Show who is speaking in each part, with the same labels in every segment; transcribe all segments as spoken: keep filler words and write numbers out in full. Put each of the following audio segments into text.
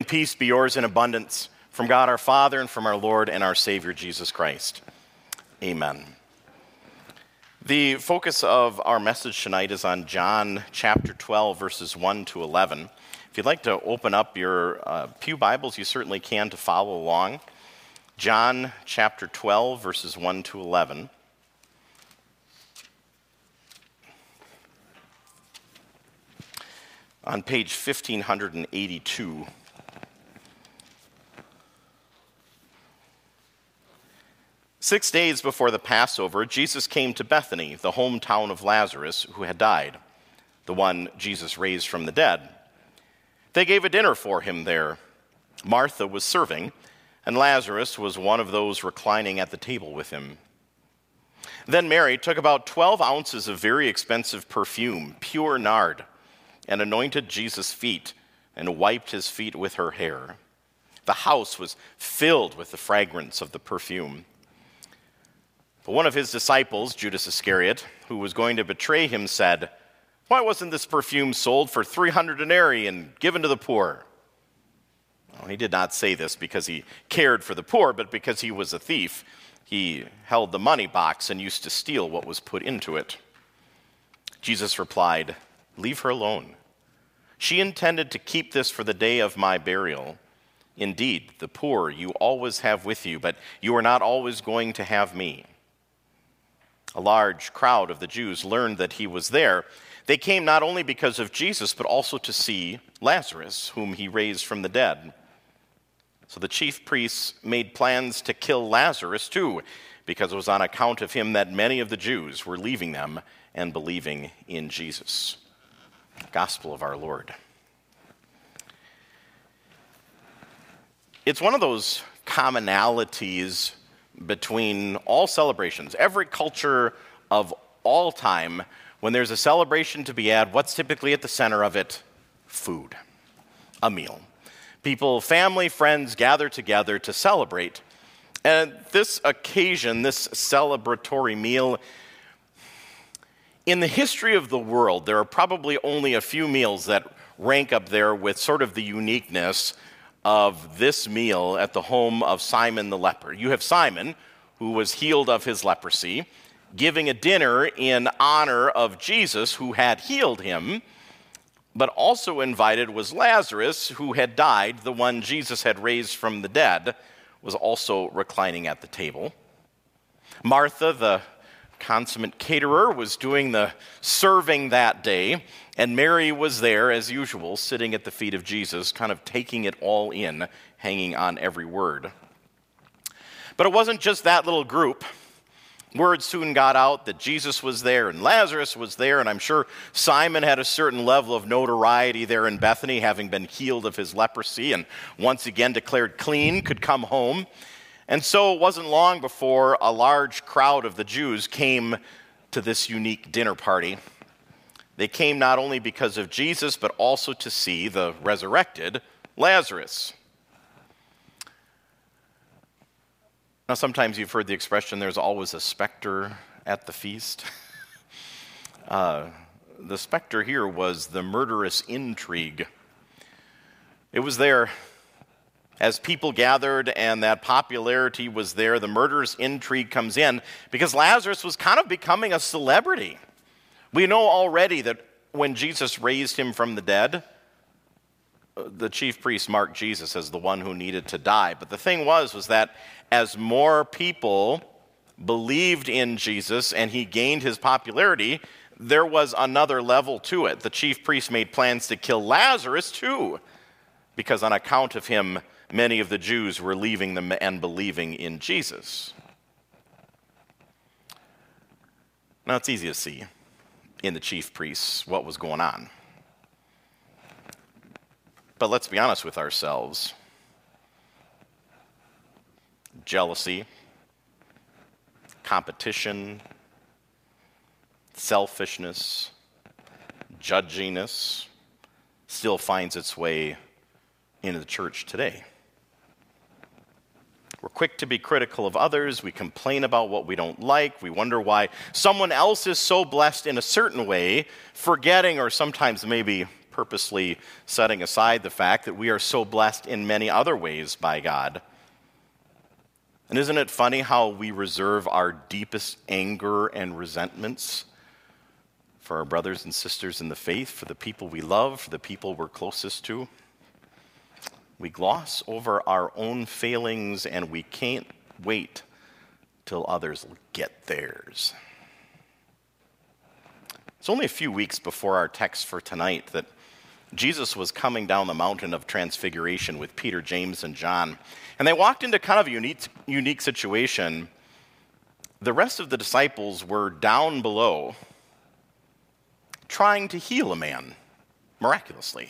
Speaker 1: Peace be yours in abundance from God our Father and from our Lord and our Savior Jesus Christ. Amen. The focus of our message tonight is on John chapter twelve, verses one to eleven. If you'd like to open up your uh, pew Bibles, you certainly can to follow along. John chapter twelve, verses one to eleven. On page fifteen eighty-two. Six days before the Passover, Jesus came to Bethany, the hometown of Lazarus, who had died, the one Jesus raised from the dead. They gave a dinner for him there. Martha was serving, and Lazarus was one of those reclining at the table with him. Then Mary took about twelve ounces of very expensive perfume, pure nard, and anointed Jesus' feet and wiped his feet with her hair. The house was filled with the fragrance of the perfume. But one of his disciples, Judas Iscariot, who was going to betray him, said, "Why wasn't this perfume sold for three hundred denarii and given to the poor?" Well, he did not say this because he cared for the poor, but because he was a thief. He held the money box and used to steal what was put into it. Jesus replied, "Leave her alone. She intended to keep this for the day of my burial. Indeed, the poor you always have with you, but you are not always going to have me." A large crowd of the Jews learned that he was there. They came not only because of Jesus, but also to see Lazarus, whom he raised from the dead. So the chief priests made plans to kill Lazarus too, because it was on account of him that many of the Jews were leaving them and believing in Jesus. Gospel of our Lord. It's one of those commonalities between all celebrations, every culture of all time. When there's a celebration to be had, what's typically at the center of it? Food, a meal. People, family, friends gather together to celebrate. And this occasion, this celebratory meal, in the history of the world, there are probably only a few meals that rank up there with sort of the uniqueness of this meal at the home of Simon the leper. You have Simon, who was healed of his leprosy, giving a dinner in honor of Jesus, who had healed him, but also invited was Lazarus, who had died, the one Jesus had raised from the dead, was also reclining at the table. Martha, the consummate caterer, was doing the serving that day, and Mary was there, as usual, sitting at the feet of Jesus, kind of taking it all in, hanging on every word. But it wasn't just that little group. Word soon got out that Jesus was there, and Lazarus was there, and I'm sure Simon had a certain level of notoriety there in Bethany, having been healed of his leprosy, and once again declared clean, could come home. And so it wasn't long before a large crowd of the Jews came to this unique dinner party. They came not only because of Jesus, but also to see the resurrected Lazarus. Now, sometimes you've heard the expression, there's always a specter at the feast. uh, the specter here was the murderous intrigue. It was there. As people gathered and that popularity was there, the murderous intrigue comes in because Lazarus was kind of becoming a celebrity. We know already that when Jesus raised him from the dead, the chief priests marked Jesus as the one who needed to die. But the thing was, was that as more people believed in Jesus and he gained his popularity, there was another level to it. The chief priests made plans to kill Lazarus too, because on account of him, many of the Jews were leaving them and believing in Jesus. Now, it's easy to see in the chief priests what was going on. But let's be honest with ourselves. Jealousy, competition, selfishness, judginess still finds its way into the church today. We're quick to be critical of others. We complain about what we don't like. We wonder why someone else is so blessed in a certain way, forgetting or sometimes maybe purposely setting aside the fact that we are so blessed in many other ways by God. And isn't it funny how we reserve our deepest anger and resentments for our brothers and sisters in the faith, for the people we love, for the people we're closest to? We gloss over our own failings, and we can't wait till others get theirs. It's only a few weeks before our text for tonight that Jesus was coming down the mountain of transfiguration with Peter, James, and John. And they walked into kind of a unique, unique situation. The rest of the disciples were down below trying to heal a man miraculously.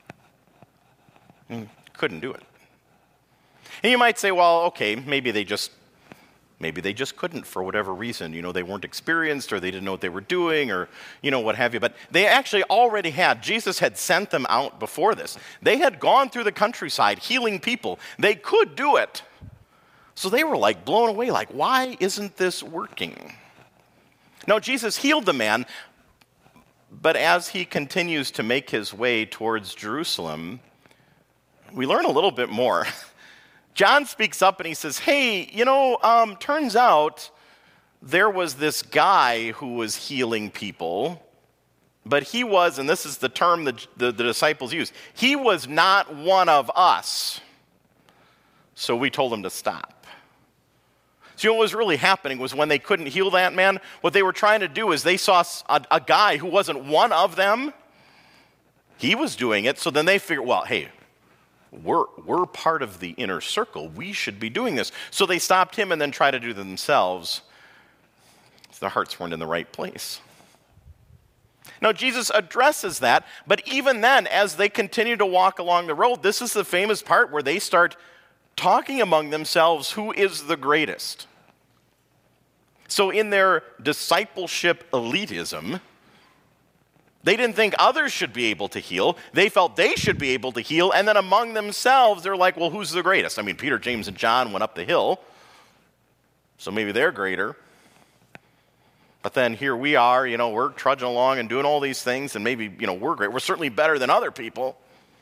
Speaker 1: And couldn't do it. And you might say, well, okay, maybe they just maybe they just couldn't for whatever reason. You know, they weren't experienced, or they didn't know what they were doing, or, you know, what have you. But they actually already had. Jesus had sent them out before this. They had gone through the countryside healing people. They could do it. So they were like blown away, like, why isn't this working? No, Jesus healed the man, but as he continues to make his way towards Jerusalem, we learn a little bit more. John speaks up and he says, hey, you know, um, turns out there was this guy who was healing people, but he was, and this is the term that the, the disciples use, he was not one of us. So we told him to stop. So you know what was really happening was when they couldn't heal that man, what they were trying to do is they saw a, a guy who wasn't one of them. He was doing it, so then they figured, well, hey, We're, we're part of the inner circle. We should be doing this. So they stopped him and then tried to do it themselves. Their hearts weren't in the right place. Now, Jesus addresses that, but even then, as they continue to walk along the road, this is the famous part where they start talking among themselves, who is the greatest? So in their discipleship elitism, they didn't think others should be able to heal. They felt they should be able to heal. And then among themselves, they're like, well, who's the greatest? I mean, Peter, James, and John went up the hill, so maybe they're greater. But then here we are, you know, we're trudging along and doing all these things, and maybe, you know, we're great. We're certainly better than other people.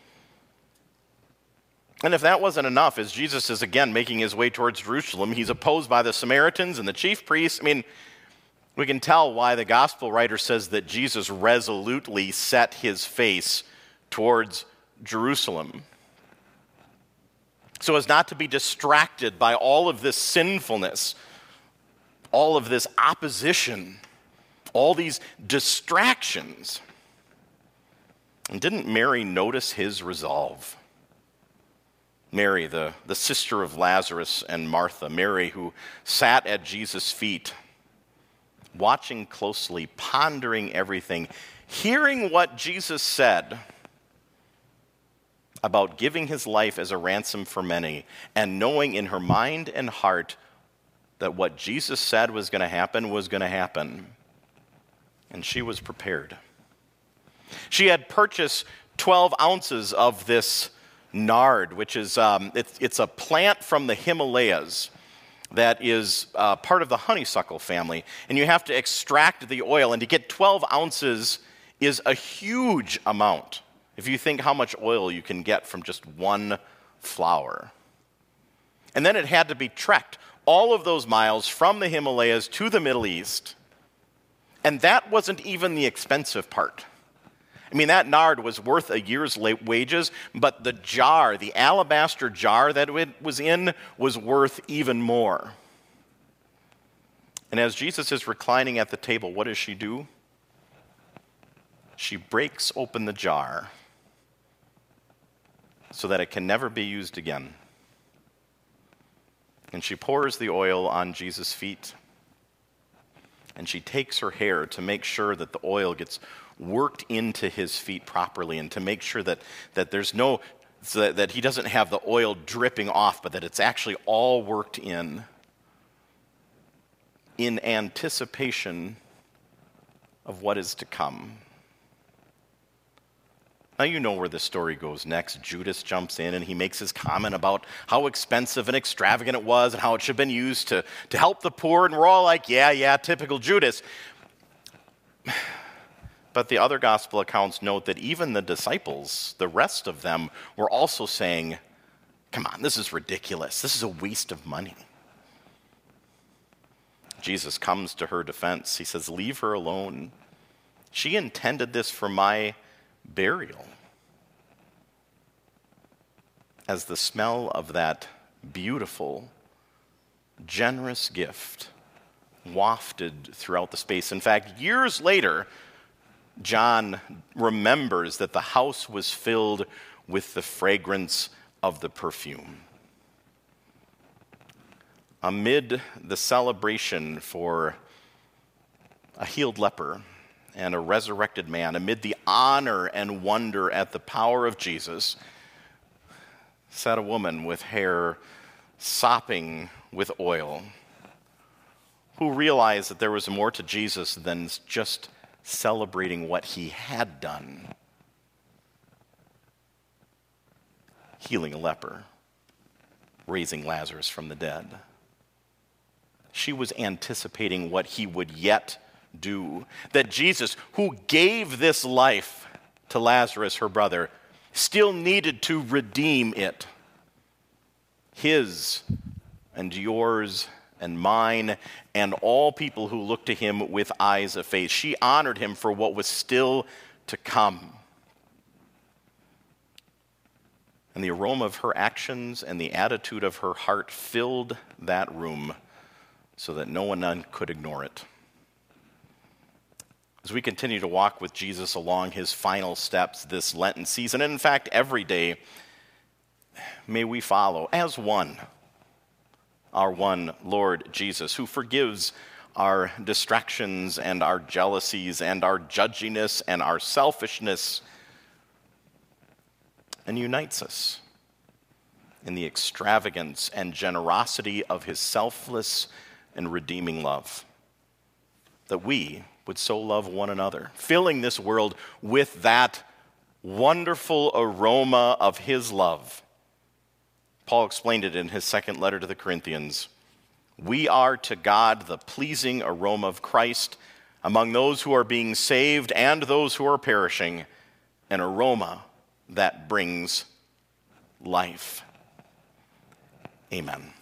Speaker 1: And if that wasn't enough, as Jesus is again making his way towards Jerusalem, he's opposed by the Samaritans and the chief priests. I mean, we can tell why the gospel writer says that Jesus resolutely set his face towards Jerusalem, so as not to be distracted by all of this sinfulness, all of this opposition, all these distractions. And didn't Mary notice his resolve? Mary, the, the sister of Lazarus and Martha, Mary who sat at Jesus' feet, watching closely, pondering everything, hearing what Jesus said about giving his life as a ransom for many, and knowing in her mind and heart that what Jesus said was going to happen was going to happen. And she was prepared. She had purchased twelve ounces of this nard, which is um, it's, it's a plant from the Himalayas that is uh, part of the honeysuckle family. And you have to extract the oil, and to get twelve ounces is a huge amount if you think how much oil you can get from just one flower. And then it had to be trekked all of those miles from the Himalayas to the Middle East. And that wasn't even the expensive part. I mean, that nard was worth a year's wages, but the jar, the alabaster jar that it was in, was worth even more. And as Jesus is reclining at the table, what does she do? She breaks open the jar so that it can never be used again. And she pours the oil on Jesus' feet. And she takes her hair to make sure that the oil gets worked into his feet properly, and to make sure that, that there's no, so that, that he doesn't have the oil dripping off, but that it's actually all worked in, in anticipation of what is to come. Now you know where the story goes next. Judas jumps in and he makes his comment about how expensive and extravagant it was and how it should have been used to, to help the poor, and we're all like, yeah, yeah, typical Judas. But the other gospel accounts note that even the disciples, the rest of them, were also saying, come on, this is ridiculous. This is a waste of money. Jesus comes to her defense. He says, leave her alone. She intended this for my burial. As the smell of that beautiful, generous gift wafted throughout the space. In fact, years later, John remembers that the house was filled with the fragrance of the perfume. Amid the celebration for a healed leper and a resurrected man, amid the honor and wonder at the power of Jesus, sat a woman with hair sopping with oil, who realized that there was more to Jesus than just celebrating what he had done. Healing a leper, raising Lazarus from the dead. She was anticipating what he would yet do. That Jesus, who gave this life to Lazarus, her brother, still needed to redeem it. His and yours and mine and all people who look to him with eyes of faith. She honored him for what was still to come. And the aroma of her actions and the attitude of her heart filled that room so that no one could ignore it. As we continue to walk with Jesus along his final steps this Lenten season, and in fact every day, may we follow as one, our one Lord Jesus, who forgives our distractions and our jealousies and our judginess and our selfishness, and unites us in the extravagance and generosity of his selfless and redeeming love, that we would so love one another, filling this world with that wonderful aroma of his love. Paul explained it in his second letter to the Corinthians. We are to God the pleasing aroma of Christ among those who are being saved and those who are perishing, an aroma that brings life. Amen.